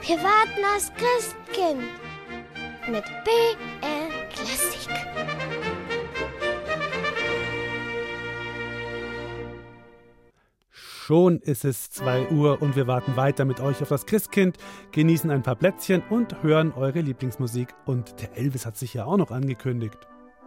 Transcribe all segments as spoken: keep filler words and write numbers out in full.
Wir warten aufs Christkind mit B R Klassik. Schon ist es zwei Uhr und wir warten weiter mit euch auf das Christkind, genießen ein paar Plätzchen und hören eure Lieblingsmusik. Und der Elvis hat sich ja auch noch angekündigt.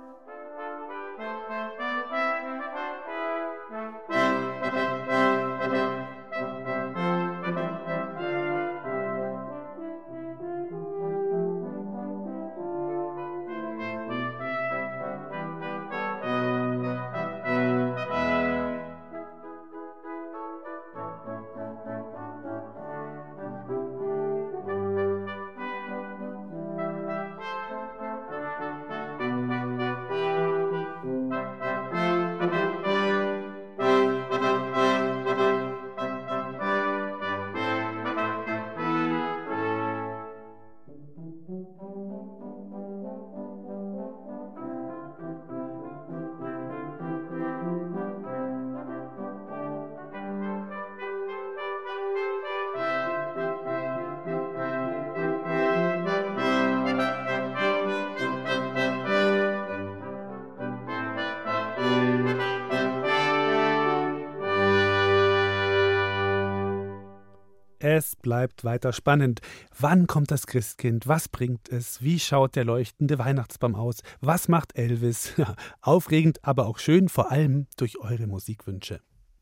Es bleibt weiter spannend. Wann kommt das Christkind? Was bringt es? Wie schaut der leuchtende Weihnachtsbaum aus? Was macht Elvis? Ja, aufregend, aber auch schön, vor allem durch eure Musikwünsche.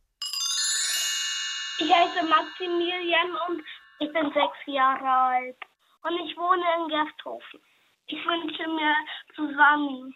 Ich heiße Maximilian und ich bin sechs Jahre alt. Und ich wohne in Gersthofen. Ich wünsche mir zusammen.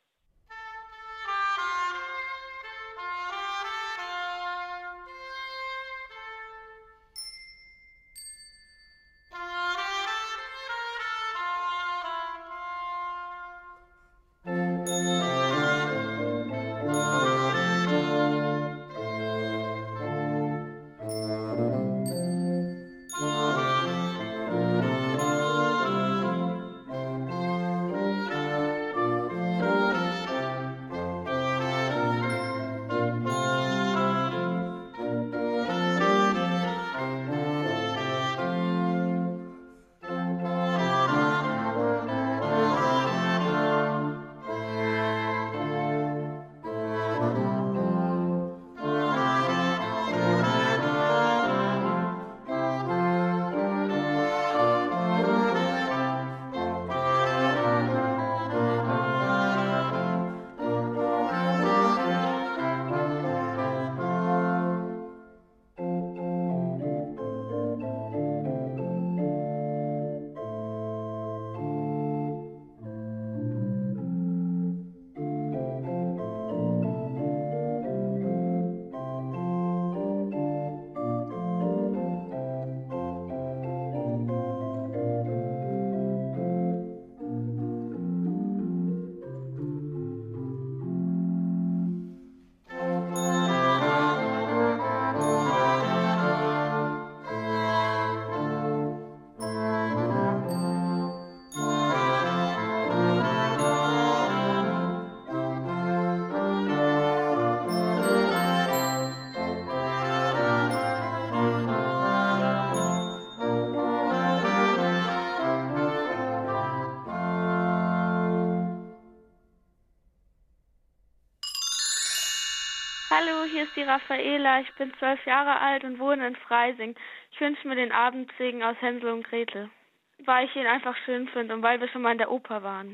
Hallo, hier ist die Raffaela. Ich bin zwölf Jahre alt und wohne in Freising. Ich wünsche mir den Abendsegen aus Hänsel und Gretel, weil ich ihn einfach schön finde und weil wir schon mal in der Oper waren.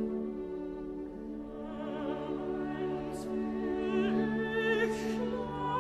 Thank you.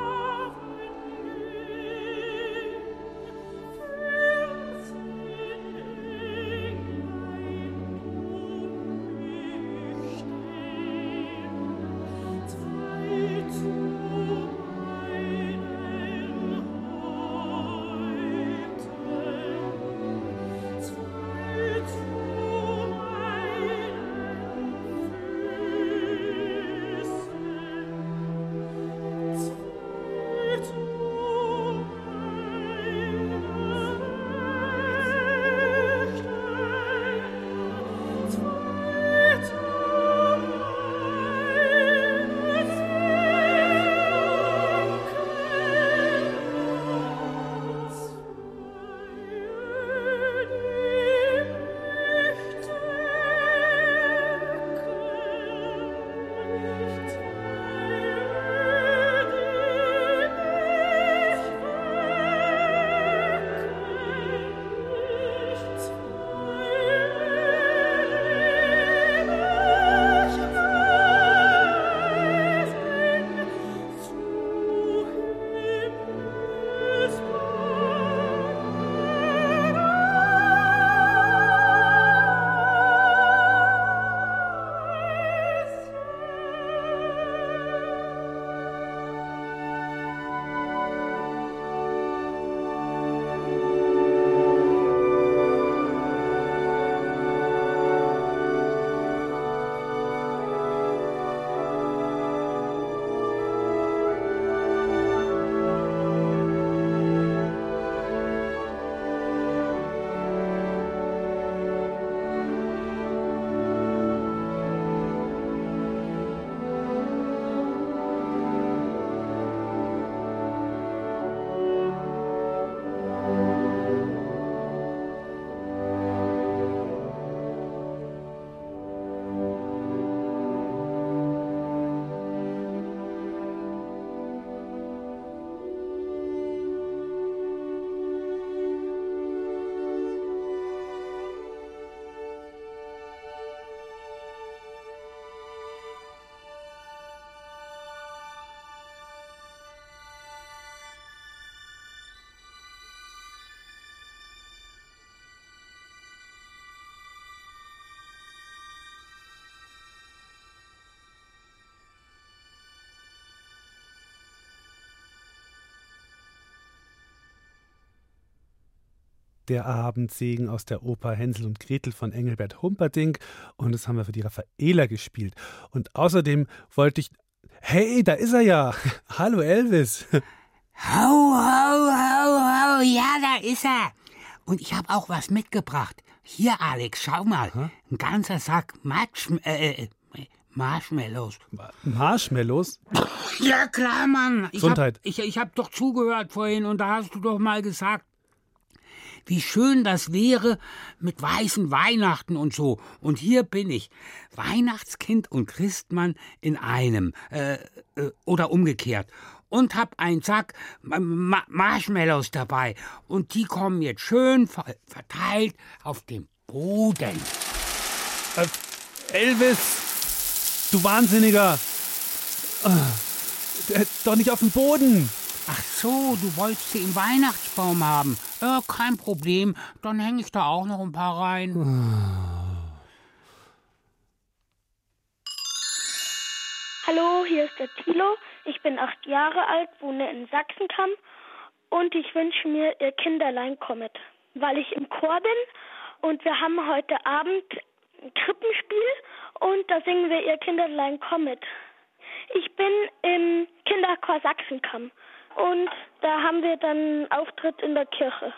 der Abendsegen aus der Oper Hänsel und Gretel von Engelbert Humperdinck. Und das haben wir für die Raffaela gespielt. Und außerdem wollte ich... Hey, da ist er ja. Hallo Elvis. Ho, ho, ho, ho, ja, da ist er. Und ich habe auch was mitgebracht. Hier, Alex, schau mal. Hm? Ein ganzer Sack Matsch, äh, Marshmallows. Marshmallows? Ja, klar, Mann. Ich Gesundheit. Hab, ich, ich habe doch zugehört vorhin und da hast du doch mal gesagt, wie schön das wäre mit weißen Weihnachten und so. Und hier bin ich, Weihnachtskind und Christmann in einem. Äh, äh, oder umgekehrt. Und hab einen Sack Ma- Marshmallows dabei. Und die kommen jetzt schön ver- verteilt auf dem Boden. Äh, Elvis, du Wahnsinniger. Äh, doch nicht auf dem Boden. Ach so, du wolltest sie im Weihnachtsbaum haben. Äh, kein Problem, dann hänge ich da auch noch ein paar rein. Hallo, hier ist der Thilo. Ich bin acht Jahre alt, wohne in Sachsenkamm und ich wünsche mir, ihr Kinderlein kommet, weil ich im Chor bin und wir haben heute Abend ein Krippenspiel und da singen wir, ihr Kinderlein kommet. Ich bin im Kinderchor Sachsenkamm und da haben wir dann einen Auftritt in der Kirche.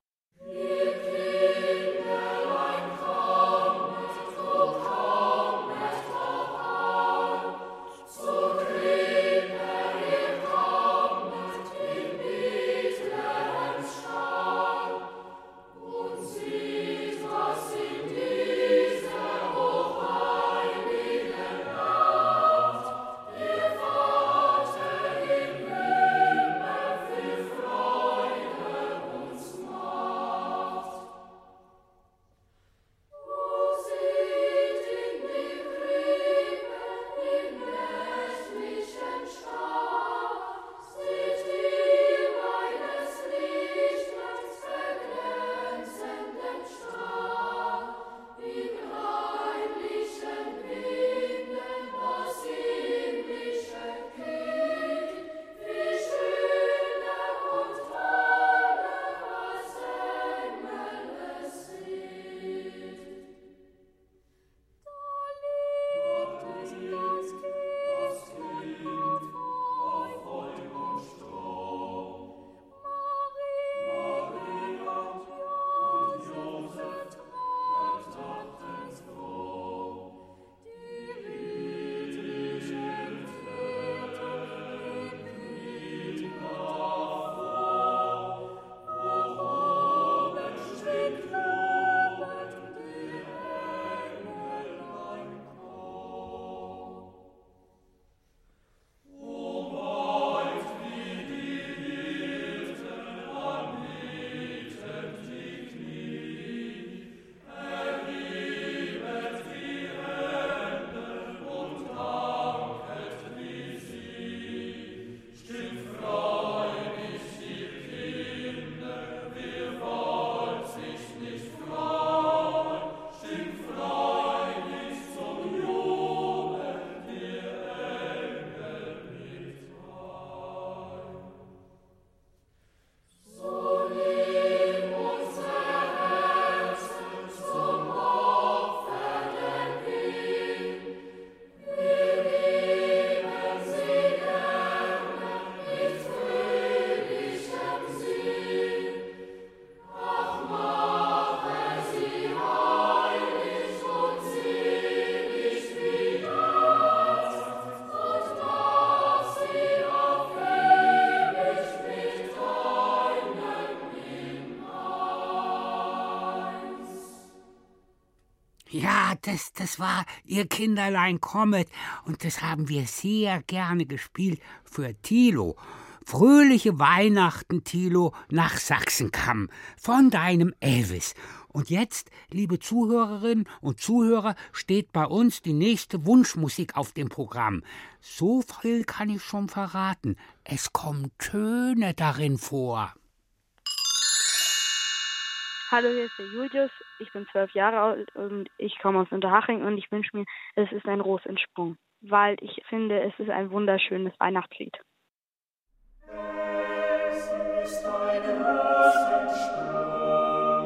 Ja, das, das war Ihr Kinderlein kommet und das haben wir sehr gerne gespielt für Thilo. Fröhliche Weihnachten, Thilo, nach Sachsenkamm von deinem Elvis. Und jetzt, liebe Zuhörerinnen und Zuhörer, steht bei uns die nächste Wunschmusik auf dem Programm. So viel kann ich schon verraten. Es kommen Töne darin vor. Hallo, hier ist der Julius. Ich bin zwölf Jahre alt und ich komme aus Unterhaching und ich wünsche mir, es ist ein Rosentsprung, weil ich finde, es ist ein wunderschönes Weihnachtslied. Es ist ein Rosenstrom.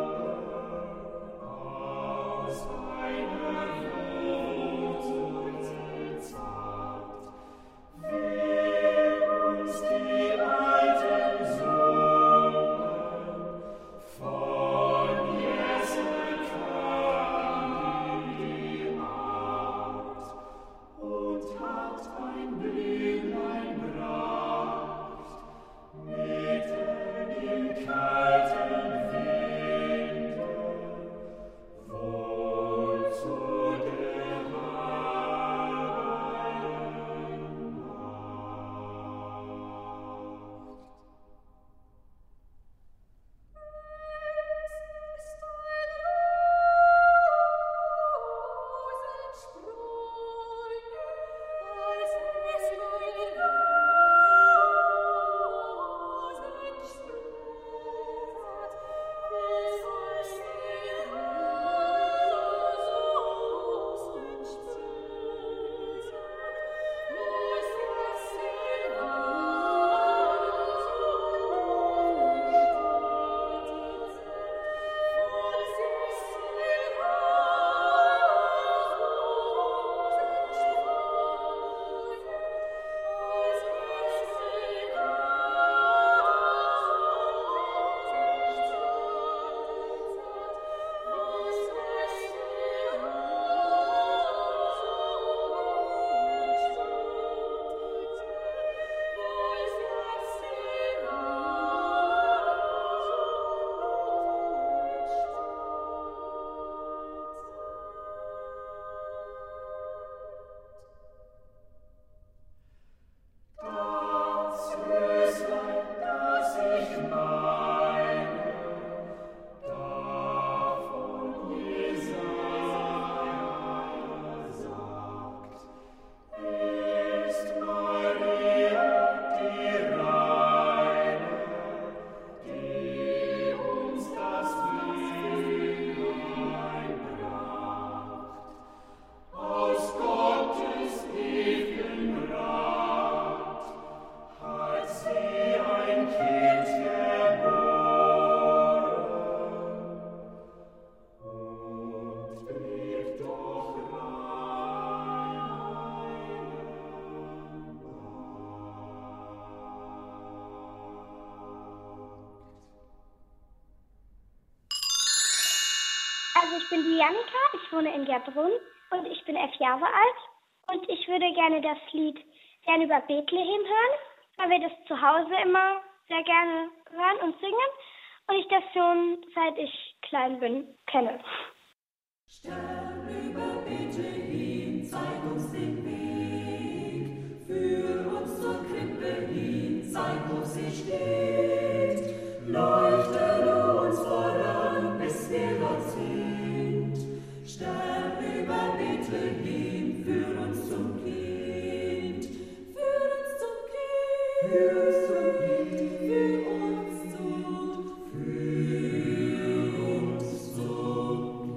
ich bin die Janika, ich wohne in Gerbrunn und ich bin elf Jahre alt. Und ich würde gerne das Lied Stern über Bethlehem hören, weil wir das zu Hause immer sehr gerne hören und singen. Und ich das schon seit ich klein bin kenne. Stern über Bethlehem, zeig uns den Weg. Führ uns zur Krippe hin, zeig, wo sie steht. Leuchte du uns voran, bis wir dort sind. Stern über Bethlehem, führ uns zum Kind. Führ uns zum Kind. Führ uns zum Kind. Führ uns zum Führ uns zum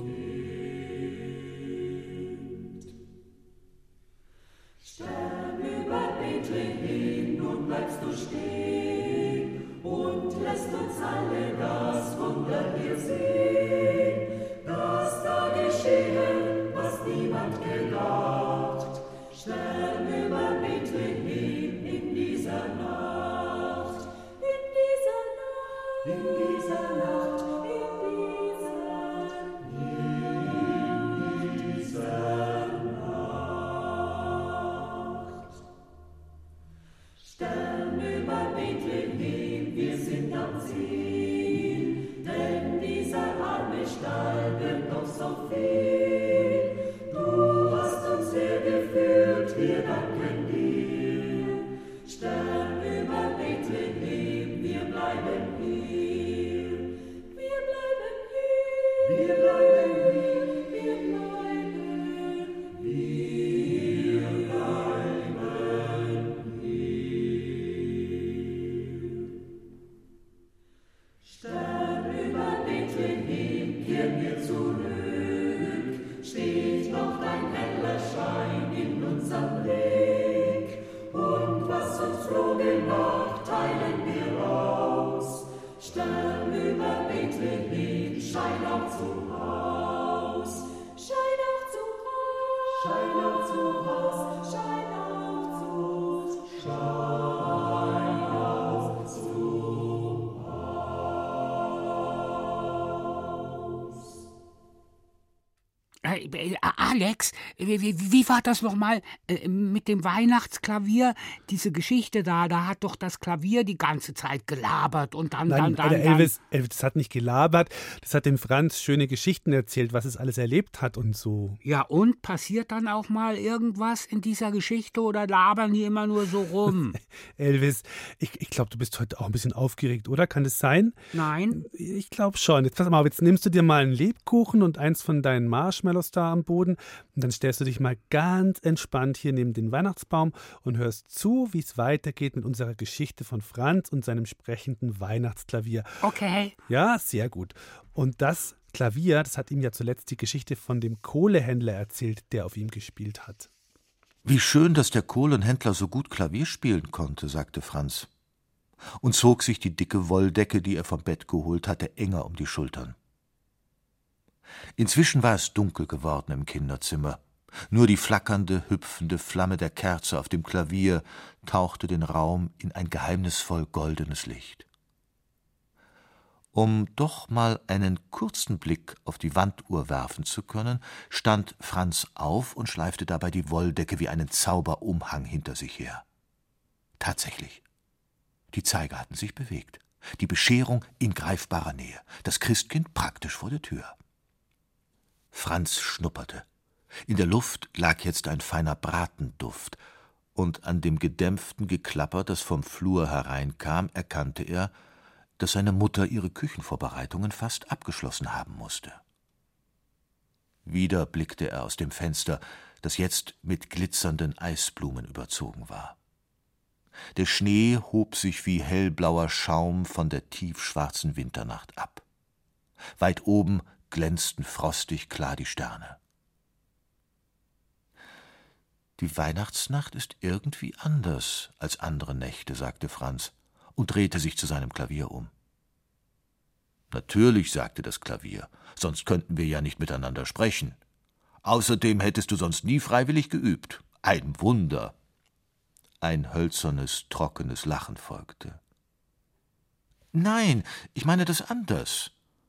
Kind. Stern über Bethlehem, nun bleibst du stehen und lässt uns alle das Wunder hier sehen, dass da geschehen, was niemand gedacht. Stern über Bethlehem in dieser Nacht, in dieser Nacht, in dieser Nacht, in dieser, in dieser Nacht. Stern über Bethlehem, wir sind am Ziel, denn dieser arme Stall wird noch so viel. Du hast uns hergeführt, wir danken dir. Stern über Bethlehem, wir bleiben hier. Wir bleiben hier. Wir bleiben hier. Wir bleiben hier. Wir bleiben hier. Stern über Bethlehem, kehren wir zurück. Steht noch dein heller Schein in unserem Blick. Und was uns Freude macht, teilen wir aus. Stern über Bethlehem, schein auch zu Haus. Schein auch zu Haus. Schein auch zu Haus. Schein auch zu Schein auch zu Haus. Äh, äh, Alex, wie, wie, wie war das nochmal äh, mit dem Weihnachtsklavier? Diese Geschichte da, da hat doch das Klavier die ganze Zeit gelabert und dann... Nein, dann, dann, Alter, Elvis, Elvis, das hat nicht gelabert, das hat dem Franz schöne Geschichten erzählt, was es alles erlebt hat und so. Ja, und passiert dann auch mal irgendwas in dieser Geschichte oder labern die immer nur so rum? Elvis, ich, ich glaube, du bist heute auch ein bisschen aufgeregt, oder? Kann das sein? Nein. Ich glaube schon. Jetzt pass mal auf, jetzt nimmst du dir mal einen Lebkuchen und eins von deinen Marshmallows da am Boden und dann stellst du dich mal ganz entspannt hier neben den Weihnachtsbaum und hörst zu, wie es weitergeht mit unserer Geschichte von Franz und seinem sprechenden Weihnachtsklavier. Okay. Ja, sehr gut. Und das Klavier, das hat ihm ja zuletzt die Geschichte von dem Kohlehändler erzählt, der auf ihm gespielt hat. Wie schön, dass der Kohlenhändler so gut Klavier spielen konnte, sagte Franz und zog sich die dicke Wolldecke, die er vom Bett geholt hatte, enger um die Schultern. Inzwischen war es dunkel geworden im Kinderzimmer. Nur die flackernde, hüpfende Flamme der Kerze auf dem Klavier tauchte den Raum in ein geheimnisvoll goldenes Licht. Um doch mal einen kurzen Blick auf die Wanduhr werfen zu können, stand Franz auf und schleifte dabei die Wolldecke wie einen Zauberumhang hinter sich her. Tatsächlich. Die Zeiger hatten sich bewegt. Die Bescherung in greifbarer Nähe. Das Christkind praktisch vor der Tür. Franz schnupperte. In der Luft lag jetzt ein feiner Bratenduft, und an dem gedämpften Geklapper, das vom Flur hereinkam, erkannte er, dass seine Mutter ihre Küchenvorbereitungen fast abgeschlossen haben musste. Wieder blickte er aus dem Fenster, das jetzt mit glitzernden Eisblumen überzogen war. Der Schnee hob sich wie hellblauer Schaum von der tiefschwarzen Winternacht ab. Weit oben glänzten frostig klar die Sterne. Die Weihnachtsnacht ist irgendwie anders als andere Nächte, sagte Franz und drehte sich zu seinem Klavier um. Natürlich, sagte das Klavier, sonst könnten wir ja nicht miteinander sprechen. Außerdem hättest du sonst nie freiwillig geübt. Ein Wunder. Ein hölzernes, trockenes Lachen folgte. Nein, ich meine das anders.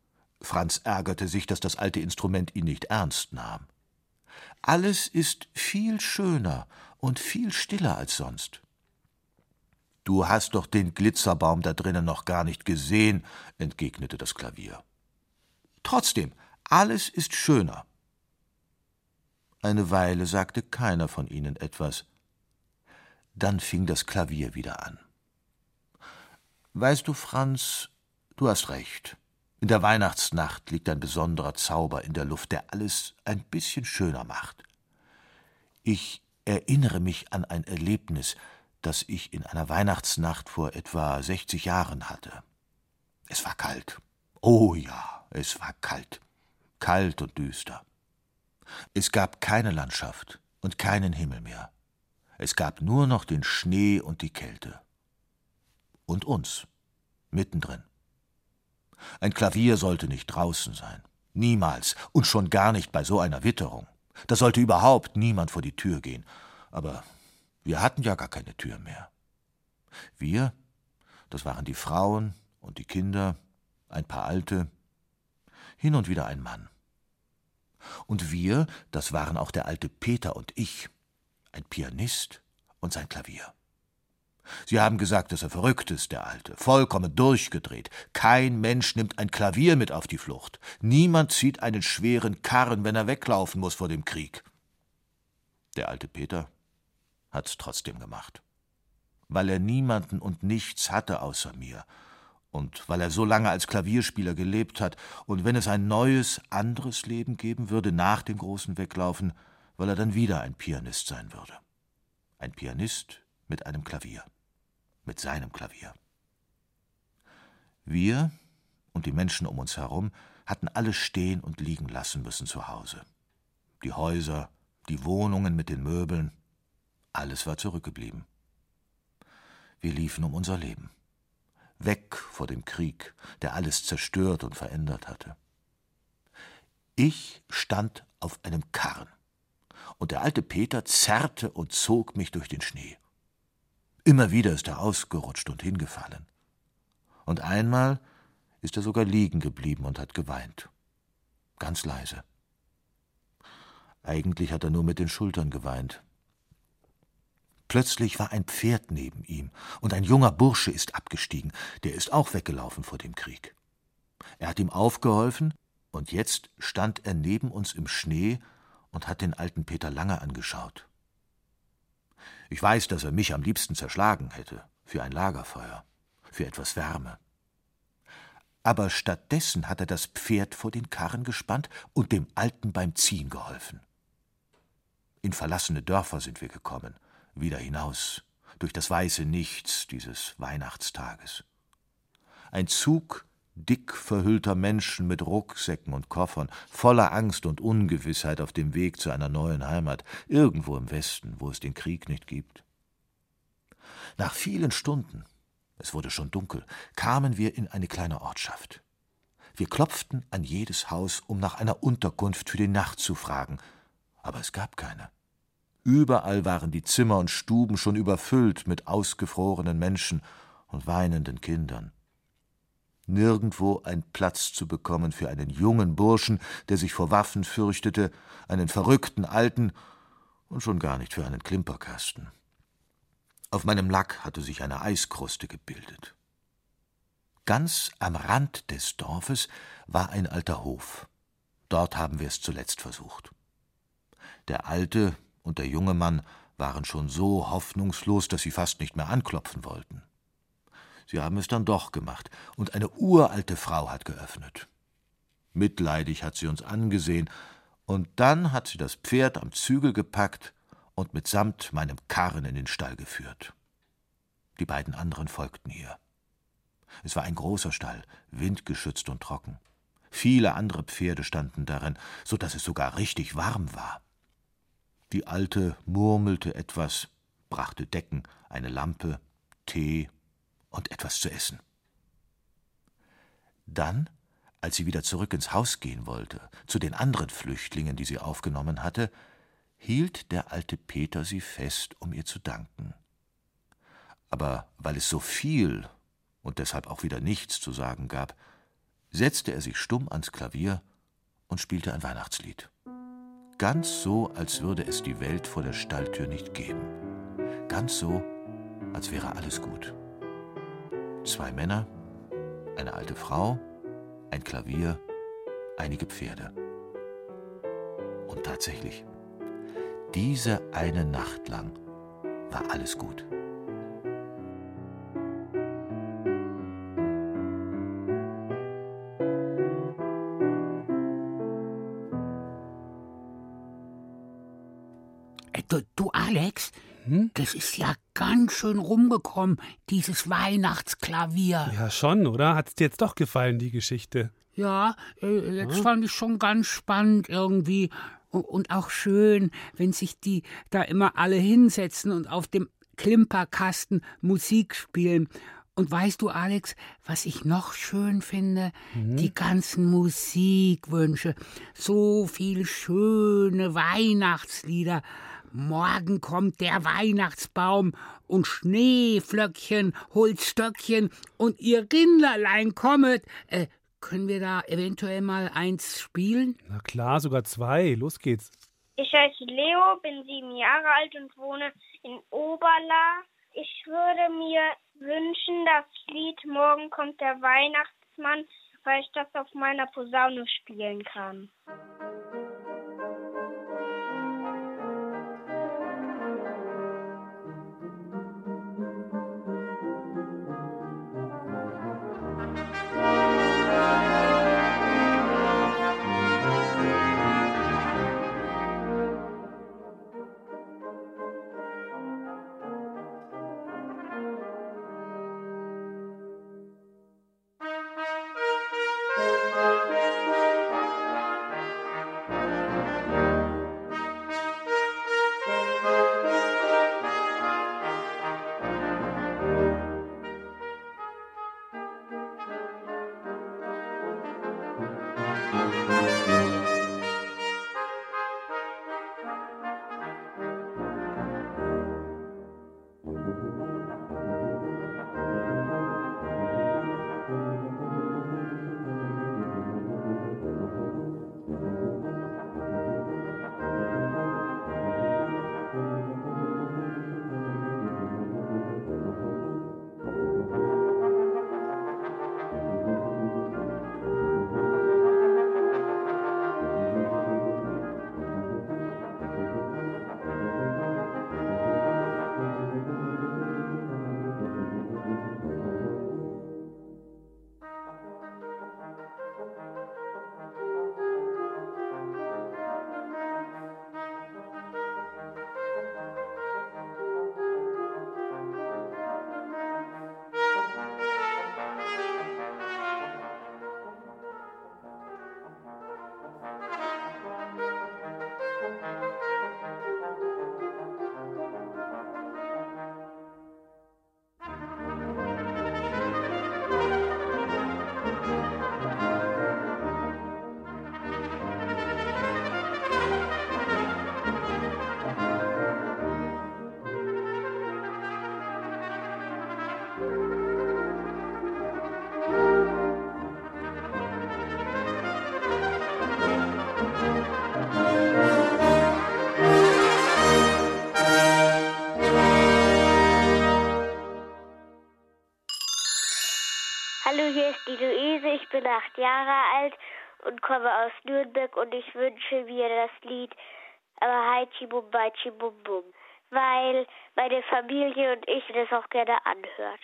Franz ärgerte sich, dass das alte Instrument ihn nicht ernst nahm. »Alles ist viel schöner und viel stiller als sonst.« »Du hast doch den Glitzerbaum da drinnen noch gar nicht gesehen«, entgegnete das Klavier. »Trotzdem, alles ist schöner.« Eine Weile sagte keiner von ihnen etwas. Dann fing das Klavier wieder an. »Weißt du, Franz, du hast recht. In der Weihnachtsnacht liegt ein besonderer Zauber in der Luft, der alles ein bisschen schöner macht. Ich erinnere mich an ein Erlebnis, das ich in einer Weihnachtsnacht vor etwa sechzig Jahren hatte. Es war kalt. Oh ja, es war kalt. Kalt und düster. Es gab keine Landschaft und keinen Himmel mehr. Es gab nur noch den Schnee und die Kälte. Und uns, mittendrin. Ein Klavier sollte nicht draußen sein. Niemals. Und schon gar nicht bei so einer Witterung. Da sollte überhaupt niemand vor die Tür gehen. Aber wir hatten ja gar keine Tür mehr. Wir, das waren die Frauen und die Kinder, ein paar Alte, hin und wieder ein Mann. Und wir, das waren auch der alte Peter und ich, ein Pianist und sein Klavier. Sie haben gesagt, dass er verrückt ist, der Alte, vollkommen durchgedreht. Kein Mensch nimmt ein Klavier mit auf die Flucht. Niemand zieht einen schweren Karren, wenn er weglaufen muss vor dem Krieg. Der alte Peter hat's trotzdem gemacht. Weil er niemanden und nichts hatte außer mir. Und weil er so lange als Klavierspieler gelebt hat. Und wenn es ein neues, anderes Leben geben würde nach dem großen Weglaufen, weil er dann wieder ein Pianist sein würde. Ein Pianist mit einem Klavier. Mit seinem Klavier. Wir und die Menschen um uns herum hatten alles stehen und liegen lassen müssen zu Hause. Die Häuser, die Wohnungen mit den Möbeln, alles war zurückgeblieben. Wir liefen um unser Leben. Weg vor dem Krieg, der alles zerstört und verändert hatte. Ich stand auf einem Karren, und der alte Peter zerrte und zog mich durch den Schnee. Immer wieder ist er ausgerutscht und hingefallen. Und einmal ist er sogar liegen geblieben und hat geweint. Ganz leise. Eigentlich hat er nur mit den Schultern geweint. Plötzlich war ein Pferd neben ihm, und ein junger Bursche ist abgestiegen, der ist auch weggelaufen vor dem Krieg. Er hat ihm aufgeholfen, und jetzt stand er neben uns im Schnee und hat den alten Peter lange angeschaut. Ich weiß, dass er mich am liebsten zerschlagen hätte, für ein Lagerfeuer, für etwas Wärme. Aber stattdessen hat er das Pferd vor den Karren gespannt und dem Alten beim Ziehen geholfen. In verlassene Dörfer sind wir gekommen, wieder hinaus, durch das weiße Nichts dieses Weihnachtstages. Ein Zug dick verhüllter Menschen mit Rucksäcken und Koffern, voller Angst und Ungewissheit auf dem Weg zu einer neuen Heimat, irgendwo im Westen, wo es den Krieg nicht gibt. Nach vielen Stunden, es wurde schon dunkel, kamen wir in eine kleine Ortschaft. Wir klopften an jedes Haus, um nach einer Unterkunft für die Nacht zu fragen, aber es gab keine. Überall waren die Zimmer und Stuben schon überfüllt mit ausgefrorenen Menschen und weinenden Kindern. Nirgendwo ein Platz zu bekommen für einen jungen Burschen, der sich vor Waffen fürchtete, einen verrückten Alten und schon gar nicht für einen Klimperkasten. Auf meinem Lack hatte sich eine Eiskruste gebildet. Ganz am Rand des Dorfes war ein alter Hof. Dort haben wir es zuletzt versucht. Der alte und der junge Mann waren schon so hoffnungslos, dass sie fast nicht mehr anklopfen wollten. Sie haben es dann doch gemacht, und eine uralte Frau hat geöffnet. Mitleidig hat sie uns angesehen, und dann hat sie das Pferd am Zügel gepackt und mitsamt meinem Karren in den Stall geführt. Die beiden anderen folgten ihr. Es war ein großer Stall, windgeschützt und trocken. Viele andere Pferde standen darin, so dass es sogar richtig warm war. Die Alte murmelte etwas, brachte Decken, eine Lampe, Tee und etwas zu essen. Dann, als sie wieder zurück ins Haus gehen wollte, zu den anderen Flüchtlingen, die sie aufgenommen hatte, hielt der alte Peter sie fest, um ihr zu danken. Aber weil es so viel und deshalb auch wieder nichts zu sagen gab, setzte er sich stumm ans Klavier und spielte ein Weihnachtslied. Ganz so, als würde es die Welt vor der Stalltür nicht geben. Ganz so, als wäre alles gut. Zwei Männer, eine alte Frau, ein Klavier, einige Pferde. Und tatsächlich, diese eine Nacht lang war alles gut. Du, du Alex, hm? Das ist ja ganz schön rumgekommen, dieses Weihnachtsklavier. Ja, schon, oder? Hat's dir jetzt doch gefallen, die Geschichte? Ja, äh, jetzt hm? fand ich schon ganz spannend irgendwie. Und auch schön, wenn sich die da immer alle hinsetzen und auf dem Klimperkasten Musik spielen. Und weißt du, Alex, was ich noch schön finde? Mhm. Die ganzen Musikwünsche. So viel schöne Weihnachtslieder. Morgen kommt der Weihnachtsbaum und Schneeflöckchen, Holzstöckchen und ihr Rinderlein kommet. Äh, können wir da eventuell mal eins spielen? Na klar, sogar zwei. Los geht's. Ich heiße Leo, bin sieben Jahre alt und wohne in Oberla. Ich würde mir wünschen, das Lied Morgen kommt der Weihnachtsmann, weil ich das auf meiner Posaune spielen kann. Hallo, hier ist die Luise, ich bin acht Jahre alt und komme aus Nürnberg und ich wünsche mir das Lied Haichi Bum Baichi Bum Bum, weil meine Familie und ich das auch gerne anhört.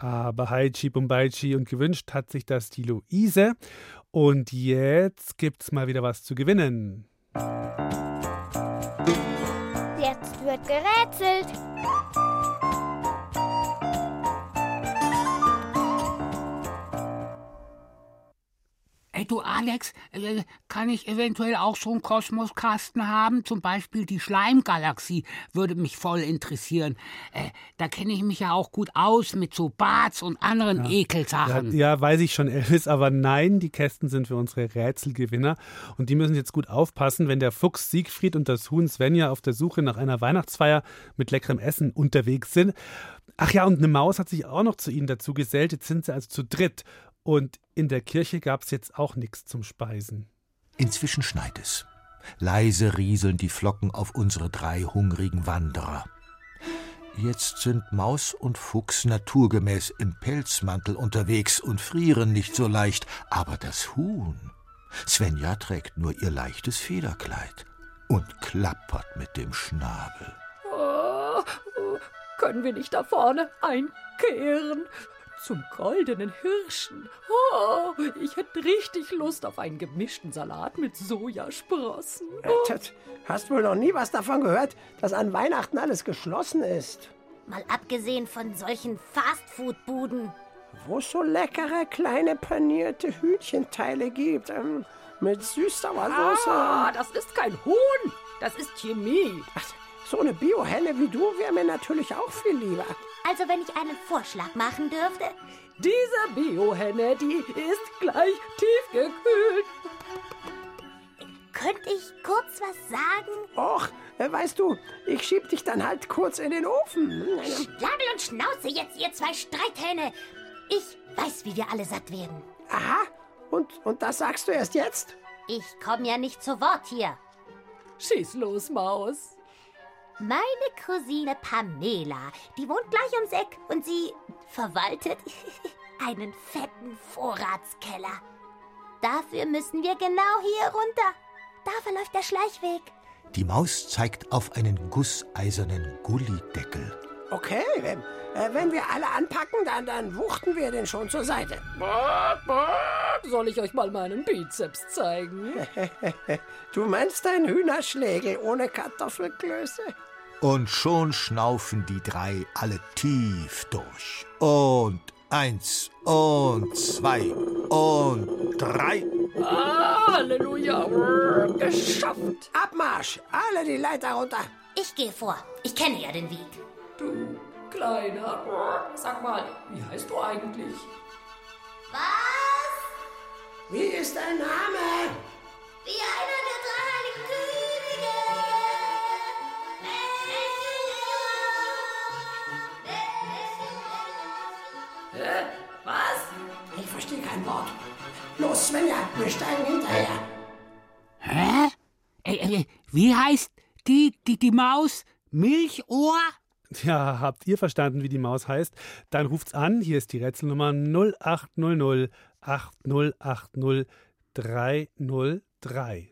Aber Heichi Bumbaichi und gewünscht hat sich das die Luise. Und jetzt gibt's mal wieder was zu gewinnen. Jetzt wird gerätselt. Ey, du Alex, äh, kann ich eventuell auch so einen Kosmoskasten haben? Zum Beispiel die Schleimgalaxie würde mich voll interessieren. Äh, da kenne ich mich ja auch gut aus mit so Barts und anderen Ja. Ekelsachen. Ja, ja, weiß ich schon, Elvis, aber nein, die Kästen sind für unsere Rätselgewinner und die müssen jetzt gut aufpassen, wenn der Fuchs Siegfried und das Huhn Svenja auf der Suche nach einer Weihnachtsfeier mit leckerem Essen unterwegs sind. Ach ja, und eine Maus hat sich auch noch zu ihnen dazu gesellt, jetzt sind sie also zu dritt. Und in der Kirche gab es jetzt auch nichts zum Speisen. Inzwischen schneit es. Leise rieseln die Flocken auf unsere drei hungrigen Wanderer. Jetzt sind Maus und Fuchs naturgemäß im Pelzmantel unterwegs und frieren nicht so leicht. Aber das Huhn, Svenja trägt nur ihr leichtes Federkleid und klappert mit dem Schnabel. Oh, oh, können wir nicht da vorne einkehren? Zum goldenen Hirschen. Oh, ich hätte richtig Lust auf einen gemischten Salat mit Sojasprossen. Äh, hast wohl noch nie was davon gehört, dass an Weihnachten alles geschlossen ist? Mal abgesehen von solchen Fastfood-Buden. Wo es so leckere kleine panierte Hühnchenteile gibt. Ähm, mit Süß-Sauersoße. Ah, das ist kein Huhn. Das ist Chemie. Ach, so eine Biohenne wie du wäre mir natürlich auch viel lieber. Also wenn ich einen Vorschlag machen dürfte? Diese Biohenne, die ist gleich tiefgekühlt. Könnte ich kurz was sagen? Och, äh, weißt du, ich schieb dich dann halt kurz in den Ofen. Schnabel und Schnauze jetzt, ihr zwei Streithähne. Ich weiß, wie wir alle satt werden. Aha, und, und das sagst du erst jetzt? Ich komme ja nicht zu Wort hier. Schieß los, Maus. Meine Cousine Pamela, die wohnt gleich ums Eck und sie verwaltet einen fetten Vorratskeller. Dafür müssen wir genau hier runter. Da verläuft der Schleichweg. Die Maus zeigt auf einen gusseisernen Gullideckel. Okay, wenn, äh, wenn wir alle anpacken, dann, dann wuchten wir den schon zur Seite. Soll ich euch mal meinen Bizeps zeigen? Du meinst ein Hühnerschlägel ohne Kartoffelklöße? Und schon schnaufen die drei alle tief durch. Und eins, und zwei, und drei. Ah, Halleluja, geschafft. Abmarsch, alle die Leiter runter. Ich gehe vor. Ich kenne ja den Weg. Du Kleiner, sag mal, wie heißt du eigentlich? Was? Wie ist dein Name? Wie einer der drei heiligen Könige. Hä? Was? Ich verstehe kein Wort. Los, Svenja, wir steigen hinterher. Hä? Äh, äh, wie heißt die, die, die Maus? Milchohr? Ja, habt ihr verstanden, wie die Maus heißt? Dann ruft's an. Hier ist die Rätselnummer null acht null null acht null acht null drei null drei.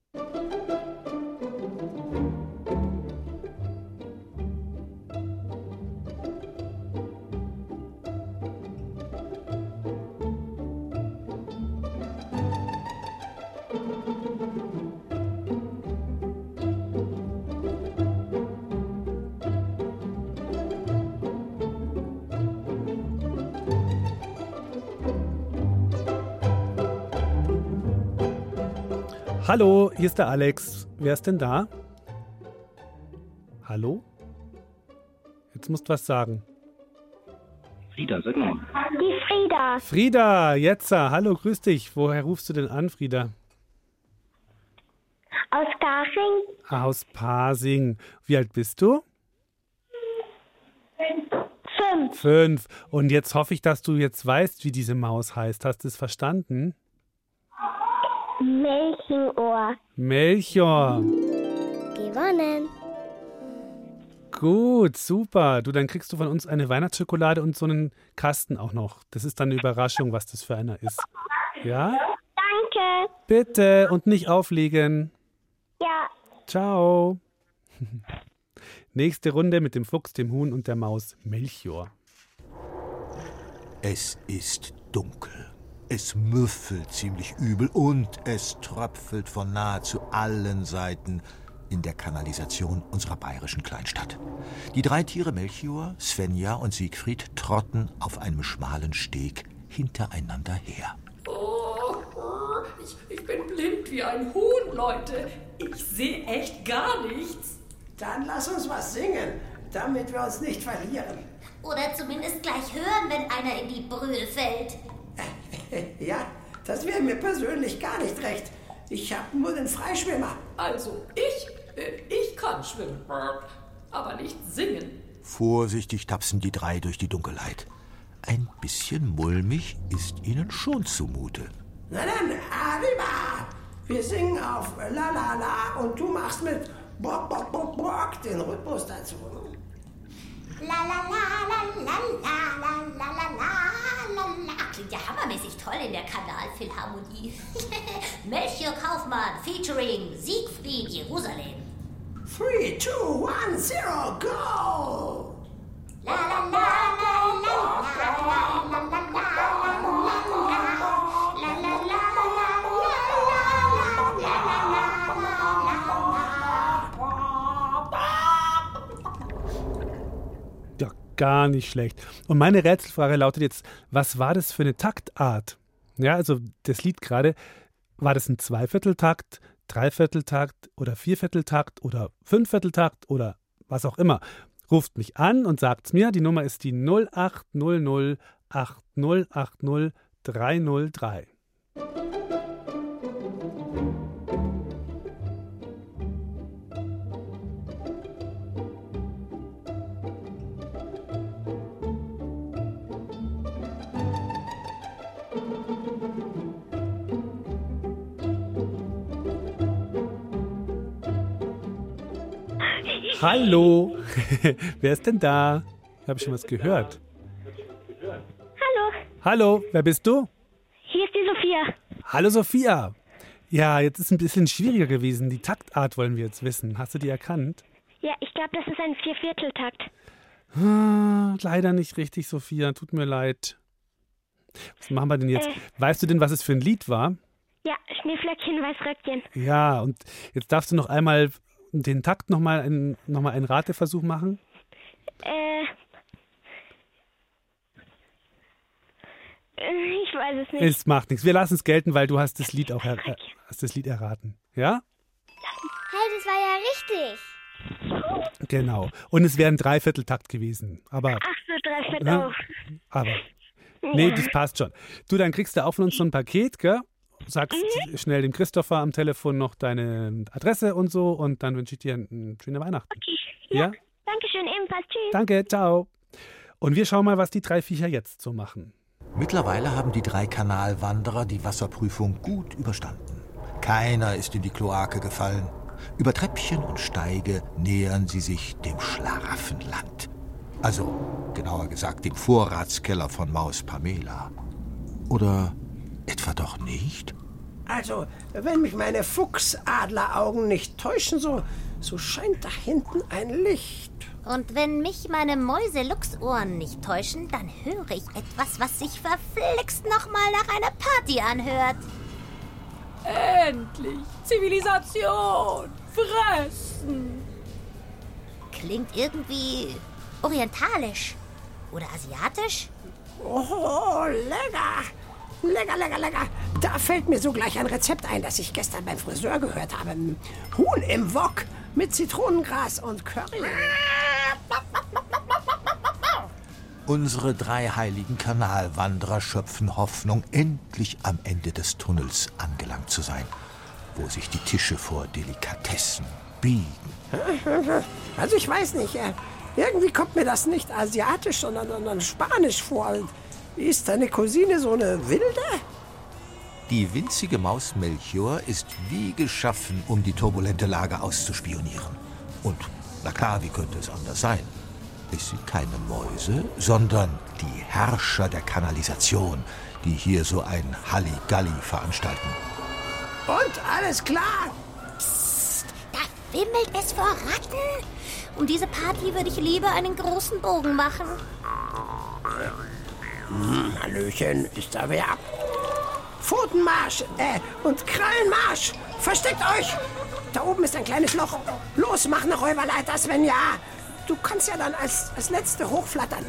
Hallo, hier ist der Alex. Wer ist denn da? Hallo? Jetzt musst du was sagen. Frieda, sag mal. Die Frieda. Frieda, jetzt. Hallo, grüß dich. Woher rufst du denn an, Frieda? Aus Garching. Aus Pasing. Wie alt bist du? Fünf. Fünf. Und jetzt hoffe ich, dass du jetzt weißt, wie diese Maus heißt. Hast du es verstanden? Melchiohr. Melchior. Gewonnen. Gut, super. Du, dann kriegst du von uns eine Weihnachtsschokolade und so einen Kasten auch noch. Das ist dann eine Überraschung, was das für einer ist. Ja? Danke. Bitte und nicht auflegen. Ja. Ciao. Nächste Runde mit dem Fuchs, dem Huhn und der Maus Melchior. Es ist dunkel. Es müffelt ziemlich übel und es tröpfelt von nahezu allen Seiten in der Kanalisation unserer bayerischen Kleinstadt. Die drei Tiere Melchior, Svenja und Siegfried trotten auf einem schmalen Steg hintereinander her. Oh, ich, ich bin blind wie ein Huhn, Leute. Ich sehe echt gar nichts. Dann lass uns was singen, damit wir uns nicht verlieren. Oder zumindest gleich hören, wenn einer in die Brühe fällt. Ja, das wäre mir persönlich gar nicht recht. Ich habe nur den Freischwimmer. Also, ich, äh, ich kann schwimmen, aber nicht singen. Vorsichtig tapsen die drei durch die Dunkelheit. Ein bisschen mulmig ist ihnen schon zumute. Na dann, arriba! Wir singen auf La La La und du machst mit Bock, Bock, Bock, Bock den Rhythmus dazu. La la la la la la la la la la la. Klingt ja hammermäßig toll in der Kanalphilharmonie. Melchior Kaufmann featuring Siegfried Jerusalem. Three, two, one, zero, go! La la la la la la la la Ja, gar nicht schlecht. Und meine Rätselfrage lautet jetzt, was war das für eine Taktart? Ja, also das Lied gerade, war das ein Zweivierteltakt, Dreivierteltakt oder Viervierteltakt oder Fünfvierteltakt oder was auch immer? Ruft mich an und sagt's mir. Die Nummer ist die null acht null null acht null acht null drei null drei. Hallo, wer ist denn da? Ich habe schon was gehört. Hallo, Hallo, wer bist du? hier ist die Sophia. Hallo Sophia. Ja, jetzt ist es ein bisschen schwieriger gewesen. Die Taktart wollen wir jetzt wissen. Hast du die erkannt? Ja, ich glaube, das ist ein Viervierteltakt. Ah, leider nicht richtig, Sophia. Tut mir leid. Was machen wir denn jetzt? Äh. Weißt du denn, was es für ein Lied war? Ja, Schneeflöckchen, Weißröckchen. Ja, und jetzt darfst du noch einmal den Takt nochmal einen, noch mal einen Rateversuch machen. Äh, ich weiß es nicht. Es macht nichts. Wir lassen es gelten, weil du hast das Lied auch er, äh, hast das Lied erraten. Ja? Hey, das war ja richtig. Genau. Und es wäre ein Dreivierteltakt gewesen. Aber, Ach so, Dreiviertel. Ja, Oh. aber, nee, das passt schon. Du, dann kriegst du auch von uns so ein Paket, gell? Sagst Mhm. schnell dem Christopher am Telefon noch deine Adresse und so und dann wünsche ich dir eine schöne Weihnachten. Okay. Ja? Dankeschön, ebenfalls. Tschüss. Danke, ciao. Und wir schauen mal, was die drei Viecher jetzt so machen. Mittlerweile haben die drei Kanalwanderer die Wasserprüfung gut überstanden. Keiner ist in die Kloake gefallen. Über Treppchen und Steige nähern sie sich dem Schlaraffenland. Also, genauer gesagt, dem Vorratskeller von Maus Pamela. Oder etwa doch nicht? Also, wenn mich meine Fuchsadleraugen nicht täuschen, so, so scheint da hinten ein Licht. Und wenn mich meine Mäuseluchsohren nicht täuschen, dann höre ich etwas, was sich verflixt nochmal nach einer Party anhört. Endlich! Zivilisation! Fressen! Klingt irgendwie orientalisch oder asiatisch. Oh, lecker! Lecker, lecker, lecker. Da fällt mir sogleich ein Rezept ein, das ich gestern beim Friseur gehört habe. Huhn im Wok mit Zitronengras und Curry. Unsere drei heiligen Kanalwanderer schöpfen Hoffnung, endlich am Ende des Tunnels angelangt zu sein, wo sich die Tische vor Delikatessen biegen. Also ich weiß nicht, äh, irgendwie kommt mir das nicht asiatisch, sondern, sondern spanisch vor. Ist deine Cousine so eine Wilde? Die winzige Maus Melchior ist wie geschaffen, um die turbulente Lage auszuspionieren. Und, na klar, wie könnte es anders sein? Es sind keine Mäuse, sondern die Herrscher der Kanalisation, die hier so ein Halligalli veranstalten. Und alles klar? Psst, da wimmelt es vor Ratten. Um diese Party würde ich lieber einen großen Bogen machen. Hallöchen, ist da wer? Pfotenmarsch äh, und Krallenmarsch. Versteckt euch. Da oben ist ein kleines Loch. Los, mach eine Räuberleiter, Svenja. Du kannst ja dann als, als Letzte hochflattern.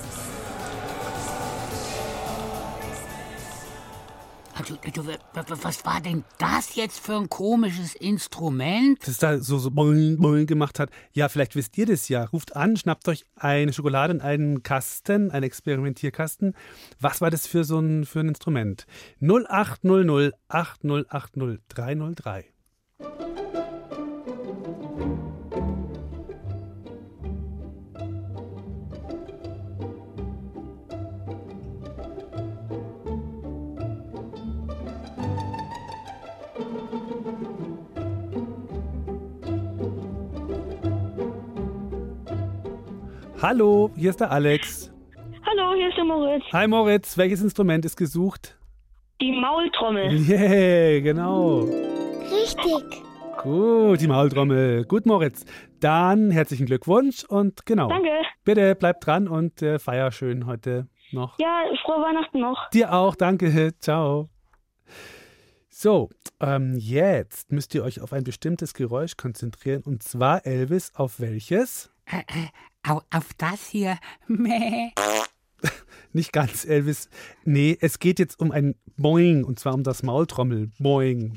Also, du, was war denn das jetzt für ein komisches Instrument? Das da so, so boing, boing gemacht hat. Ja, vielleicht wisst ihr das ja. Ruft an, schnappt euch eine Schokolade und einen Kasten, einen Experimentierkasten. Was war das für so ein, für ein Instrument? null acht null null acht null acht null drei null drei. Hallo, hier ist der Alex. Hallo, hier ist der Moritz. Hi Moritz, welches Instrument ist gesucht? Die Maultrommel. Yeah, genau. Richtig. Gut, die Maultrommel. Gut, Moritz. Dann herzlichen Glückwunsch und genau. Danke. Bitte bleib dran und äh, feier schön heute noch. Ja, frohe Weihnachten noch. Dir auch, danke. Ciao. So, ähm, jetzt müsst ihr euch auf ein bestimmtes Geräusch konzentrieren und zwar, Elvis, auf welches? Äh, äh, auf, auf das hier. Mäh. Nicht ganz, Elvis. Nee, es geht jetzt um ein Boing und zwar um das Maultrommel. Boing.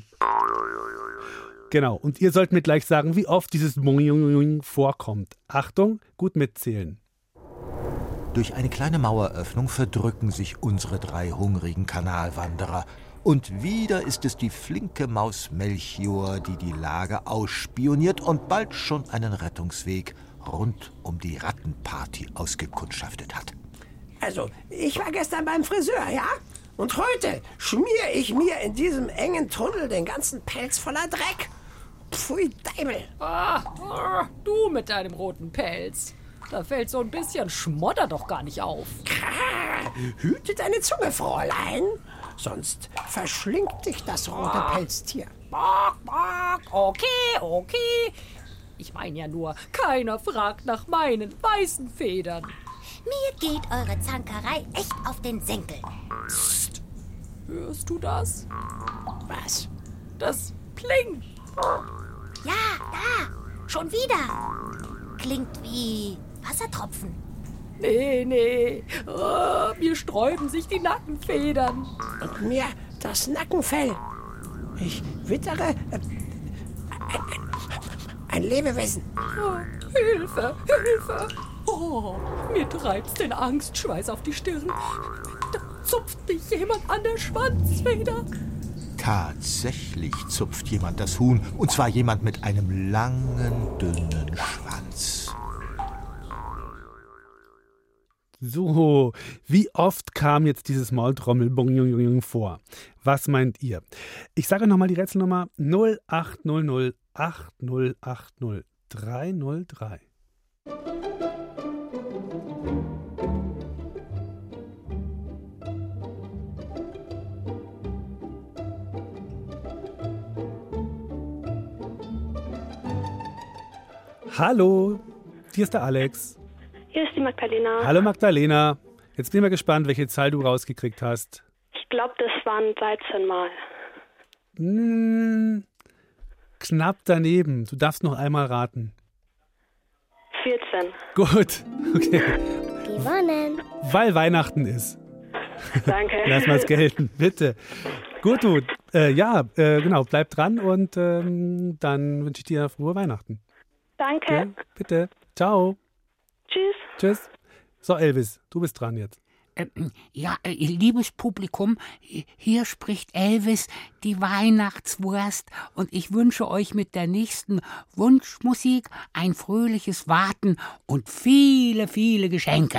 Genau, und ihr sollt mir gleich sagen, wie oft dieses Boing vorkommt. Achtung, gut mitzählen. Durch eine kleine Maueröffnung verdrücken sich unsere drei hungrigen Kanalwanderer. Und wieder ist es die flinke Maus Melchior, die die Lage ausspioniert und bald schon einen Rettungsweg rund um die Rattenparty ausgekundschaftet hat. Also, ich war gestern beim Friseur, ja? Und heute schmiere ich mir in diesem engen Tunnel den ganzen Pelz voller Dreck. Pfui Deibel. Ah, ah, du mit deinem roten Pelz. Da fällt so ein bisschen Schmodder doch gar nicht auf. Krah, hüte deine Zunge, Fräulein. Sonst verschlingt dich das rote ah. Pelztier. Bock, bock. Okay, okay. Ich meine ja nur, keiner fragt nach meinen weißen Federn. Mir geht eure Zankerei echt auf den Senkel. Psst. Hörst du das? Was? Das Pling. Ja, da. Schon wieder. Klingt wie Wassertropfen. Nee, nee. Oh, mir sträuben sich die Nackenfedern. Und mir das Nackenfell. Ich wittere äh, ein, ein Lebewesen. Oh, Hilfe, Hilfe. Oh, mir treibt's den Angstschweiß auf die Stirn. Da zupft mich jemand an der Schwanzfeder. Tatsächlich zupft jemand das Huhn. Und zwar jemand mit einem langen, dünnen Schwanz. So, wie oft kam jetzt dieses Maultrommel Boing vor? Was meint ihr? Ich sage nochmal die Rätselnummer null acht null null acht null acht null drei null drei. Hallo, hier ist der Alex. Hier ist die Magdalena. Hallo Magdalena. Jetzt bin ich mal gespannt, welche Zahl du rausgekriegt hast. Ich glaube, das waren dreizehn Mal. Hm, knapp daneben. Du darfst noch einmal raten. vierzehn. Gut, okay. Gewonnen. Weil Weihnachten ist. Danke. Lass mal's gelten, bitte. Gut, du. Äh, ja, äh, genau, bleib dran und ähm, dann wünsche ich dir frohe Weihnachten. Danke. Okay, bitte. Ciao. Tschüss. Tschüss. So, Elvis, du bist dran jetzt. Ähm, ja, äh, liebes Publikum, hier spricht Elvis, die Weihnachtswurst, und ich wünsche euch mit der nächsten Wunschmusik ein fröhliches Warten und viele, viele Geschenke.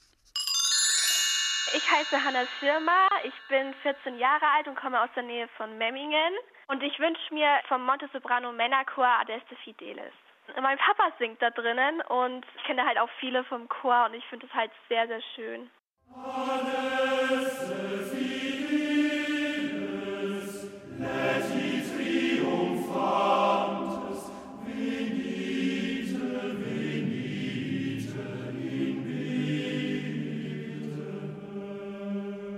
Ich heiße Hanna Schirmer, ich bin vierzehn Jahre alt und komme aus der Nähe von Memmingen. Und ich wünsche mir vom Montesoprano Männerchor Adeste Fidelis. Mein Papa singt da drinnen und ich kenne halt auch viele vom Chor und ich finde es halt sehr, sehr schön. Adeste Fidelis, leti triumphantes, venite, venite in Bethlehem.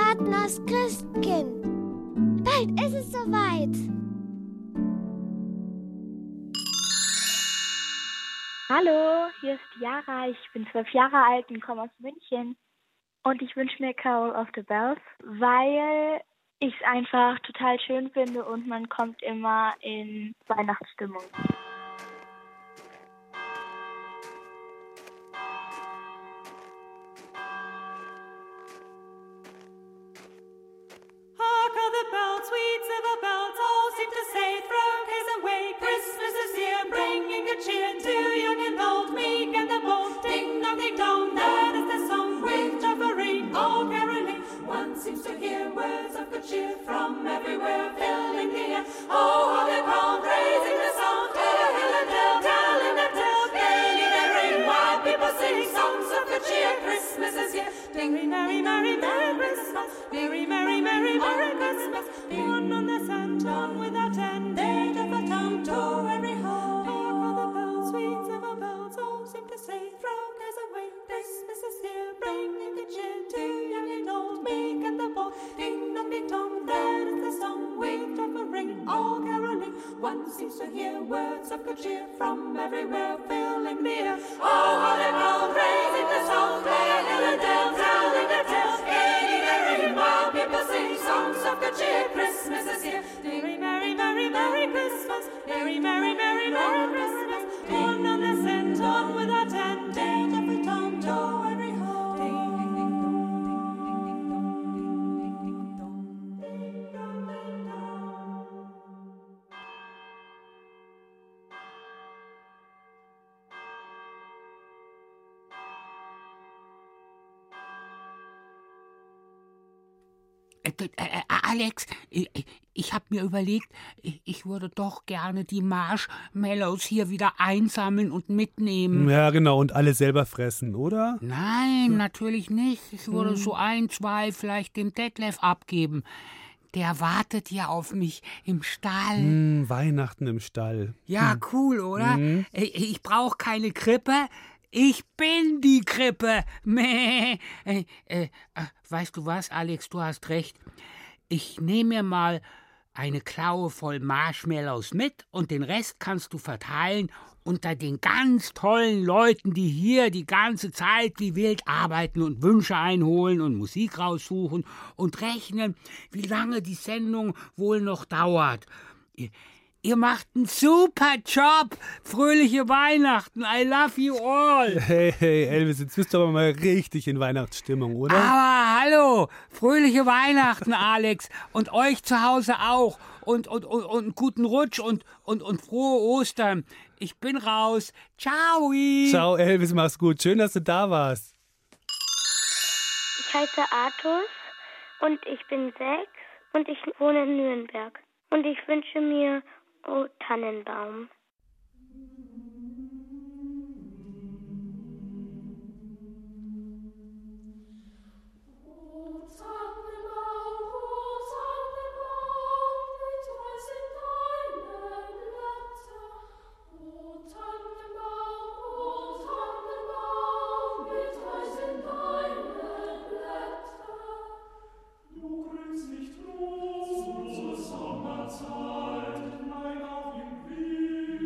warten aufs Christkind. Bald ist es soweit. Hallo, hier ist Jara. Ich bin zwölf Jahre alt und komme aus München. Und ich wünsche mir Carol of the Bells, weil ich es einfach total schön finde und man kommt immer in Weihnachtsstimmung. Hark of the bells, sweet silver bells, all seem to say, throw cares away. Christmas is here, bringing good cheer to young and old, meek and the bold. Ding dong, ding dong, that is the song, with offering, all caroling. One seems to hear words of good cheer from everywhere, filling the air. Oh, how they call, raising the song, tell, hill and tell, telling the tale. Gaily they ring, while people sing songs of good cheer. Christmas is here, ding, merry, merry, merry Christmas, merry, merry, merry, merry Christmas. One on the sand, one without end, eight of a town to every home. Hark all the bells, sweet silver bells, all seem to say, throw cares away. Christmas is here, bringing good cheer to young and old, meek and the bold. Ding dong, ding dong, that is the song, with offering, all caroling. One seems to hear words of good cheer from everywhere, filling the air. Oh, how they call, raising the song, play hill and dale, telling their tales. Gaily they ring, while people sing songs of good cheer. Christmas is here, merry, merry, merry, merry Christmas, merry, merry, merry, merry Christmas. One on the scent, one without end, eight of a tom to every home. Ding, ding, ding, dong, ding, ding, ding, dong, ding, ding, ding, dong, ding, dong, ding, dong. Äh, äh, Alex, ich, ich habe mir überlegt, ich würde doch gerne die Marshmallows hier wieder einsammeln und mitnehmen. Ja, genau, und alle selber fressen, oder? Nein, natürlich nicht. Ich würde hm. so ein, zwei vielleicht dem Detlef abgeben. Der wartet ja auf mich im Stall. Hm, Weihnachten im Stall. Ja, hm. cool, oder? Hm. Ich, ich brauche keine Krippe. Ich bin die Krippe. Mäh. Äh, äh, weißt du was, Alex, du hast recht. Ich nehme mir mal eine Klaue voll Marshmallows mit und den Rest kannst du verteilen unter den ganz tollen Leuten, die hier die ganze Zeit wie wild arbeiten und Wünsche einholen und Musik raussuchen und rechnen, wie lange die Sendung wohl noch dauert. Ihr macht einen super Job. Fröhliche Weihnachten. I love you all. Hey, hey, Elvis, jetzt bist du aber mal richtig in Weihnachtsstimmung, oder? Aber hallo. Fröhliche Weihnachten, Alex. Und euch zu Hause auch. Und, und, und, und guten Rutsch und, und, und frohe Ostern. Ich bin raus. Ciao. Ciao, Elvis, mach's gut. Schön, dass du da warst. Ich heiße Artus und ich bin sechs und ich wohne in Nürnberg. Und ich wünsche mir O Tannenbaum. Sommerzeit, nein, auch im Winter.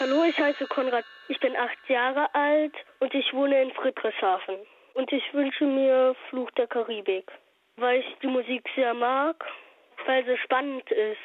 Hallo, ich heiße Konrad. Ich bin acht Jahre alt und ich wohne in Friedrichshafen. Und ich wünsche mir Fluch der Karibik, weil ich die Musik sehr mag, weil sie spannend ist.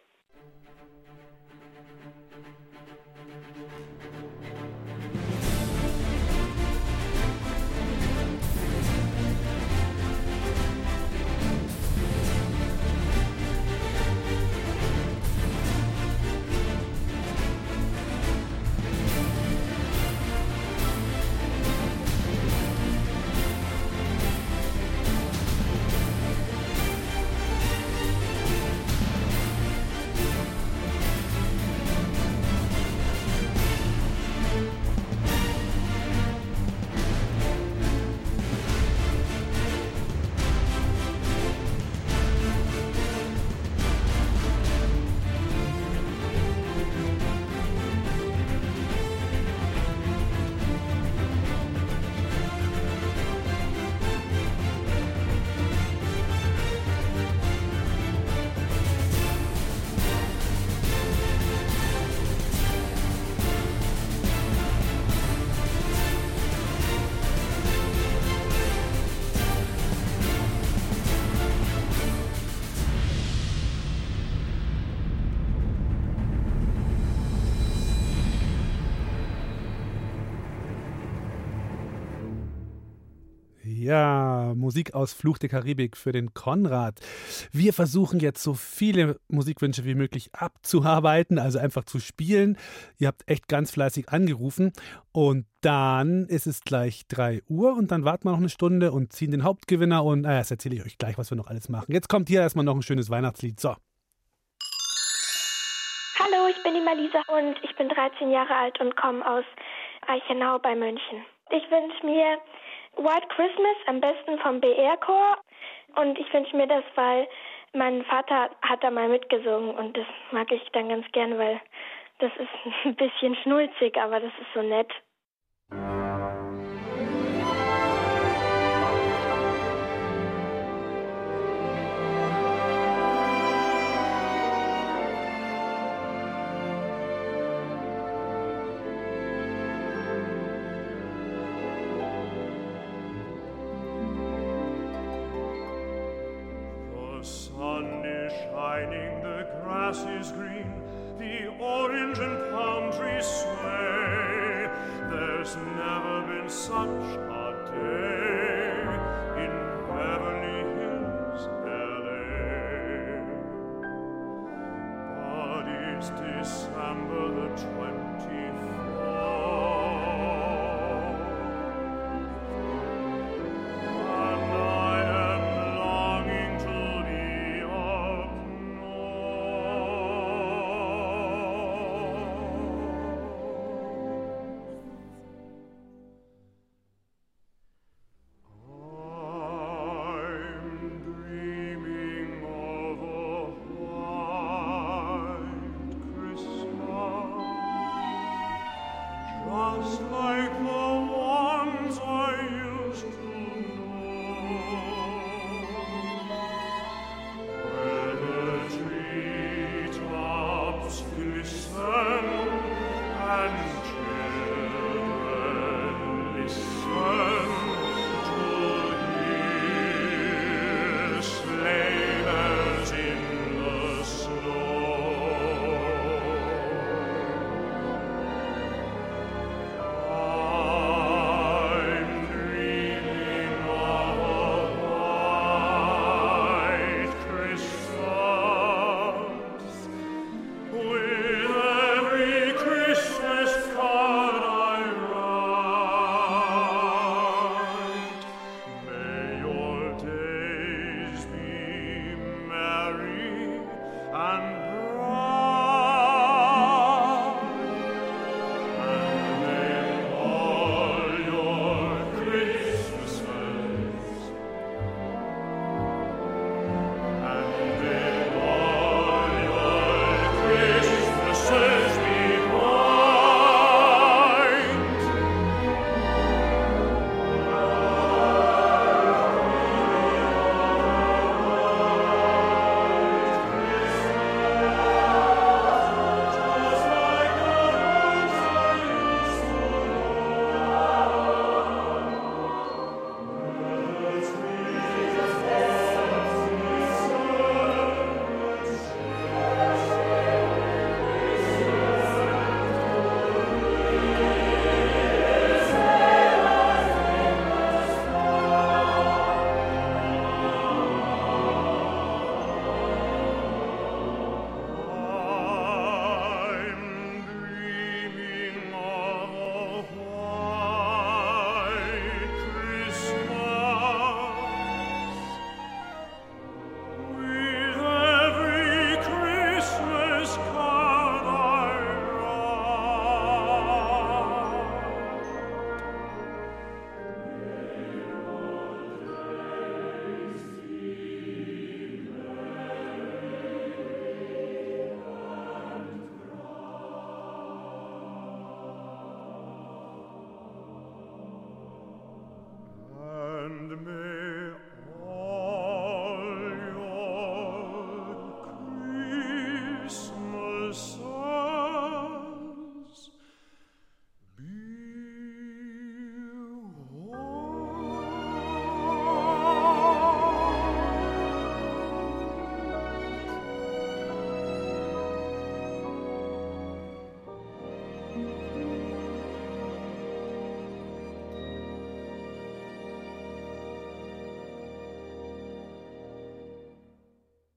Ja, Musik aus Fluch der Karibik für den Konrad. Wir versuchen jetzt so viele Musikwünsche wie möglich abzuarbeiten, also einfach zu spielen. Ihr habt echt ganz fleißig angerufen und dann ist es gleich drei Uhr und dann warten wir noch eine Stunde und ziehen den Hauptgewinner und naja, das erzähle ich euch gleich, was wir noch alles machen. Jetzt kommt hier erstmal noch ein schönes Weihnachtslied. So. Hallo, ich bin die Malisa und ich bin dreizehn Jahre alt und komme aus Reichenau bei München. Ich wünsche mir White Christmas, am besten vom B R-Chor. Und ich wünsche mir das, weil mein Vater hat da mal mitgesungen und das mag ich dann ganz gern, weil das ist ein bisschen schnulzig, aber das ist so nett. Is green, the orange and palm trees sway. There's never been such a day in Beverly Hills, L A. But it's December, the twentieth.